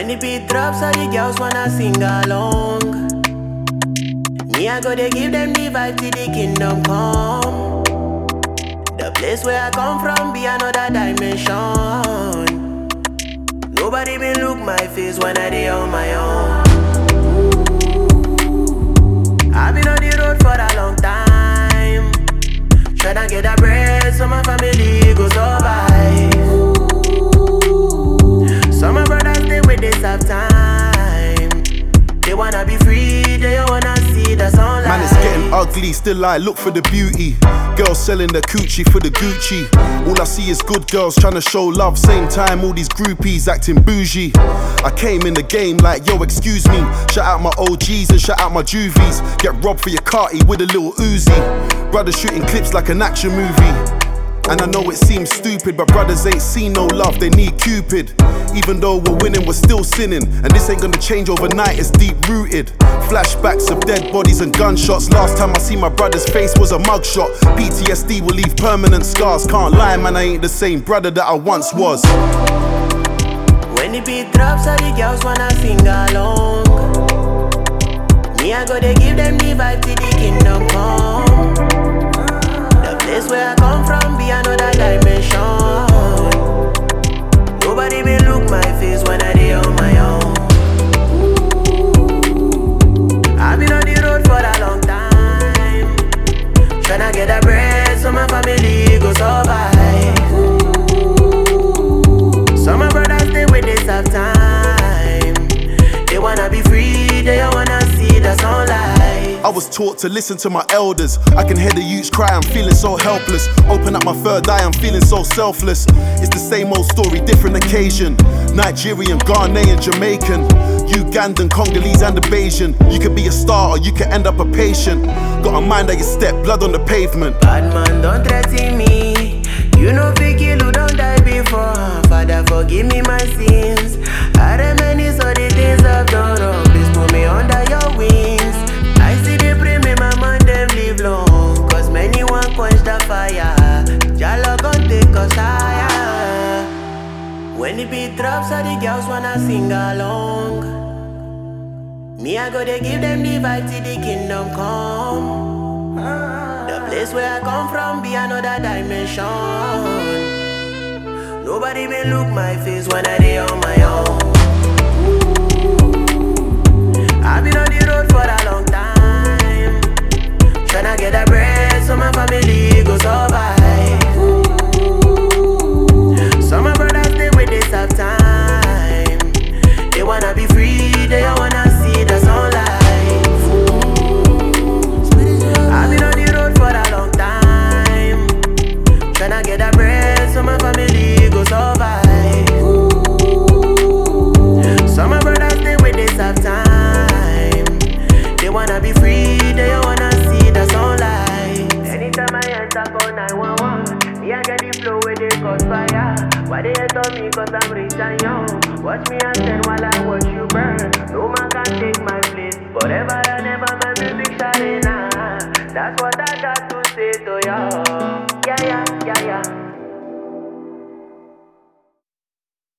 When the beat drops, all the girls wanna sing along. Me, I go to give them the vibe till the kingdom come. The place where I come from be another dimension. Nobody been look my face when I dey on my own. I've been on the road for a long time, tryna get a bread so my family go survive. Some of my brothers stay with this half time. They wanna be free, they don't wanna see the sunlight. Man, it's getting ugly, still I look for the beauty. Girls selling the coochie for the Gucci. All I see is good girls trying to show love. Same time, all these groupies acting bougie. I came in the game like, yo, excuse me. Shout out my OGs and shout out my juvies. Get robbed for your carty with a little Uzi. Brothers shooting clips like an action movie. And I know it seems stupid, but brothers ain't seen no love, they need Cupid. Even though we're winning, we're still sinning. And this ain't gonna change overnight, it's deep rooted. Flashbacks of dead bodies and gunshots. Last time I see my brother's face was a mugshot. PTSD will leave permanent scars. Can't lie, man, I ain't the same brother that I once was. When the beat drops, all the girls wanna sing along. Me, I go to give them the vibe till the kingdom come. The place where I come from be another dimension. Nobody been look my face when I dey on my own. I've been on the road for a long time, tryna get a bread so my family go survive. Some of my brothers stay with this half time. They wanna be free, they don't wanna see the sunlight. I was taught to listen to my elders. I can hear the youths cry, I'm feeling so helpless. Open up my third eye, I'm feeling so selfless. It's the same old story, different occasion. Nigerian, Ghanaian, Jamaican, Ugandan, Congolese and a Bayesian. You could be a star or you could end up a patient. Got a mind that you step, blood on the pavement. Bad man, don't threaten me. You know Vicky who don't die before. Father, forgive me my sins. I reminisce all the things I've done wrong. Please put me under your wings. I see they pray me my man them live long, cause many won't quench the fire. Jalo gon' take us higher. When the beat drops, all the girls wanna sing along. Me, I go to give them the vibe till the kingdom come. The place where I come from be another dimension. Nobody been look my face when I dey on my own. I've been on the road for a long time, tryna get a bread so my family go survive. Some of my brothers stay with this half time. They wanna be free, they don't wanna see the sunlight. I've been on the road for a long time, tryna get a bread so my family go survive. Some of my brothers stay with this half time. They wanna be free, they don't wanna see the sunlight. Anytime I enter call 911, me I get the flow where they cause fire. Why they hate on me cause I'm rich and young? Watch me and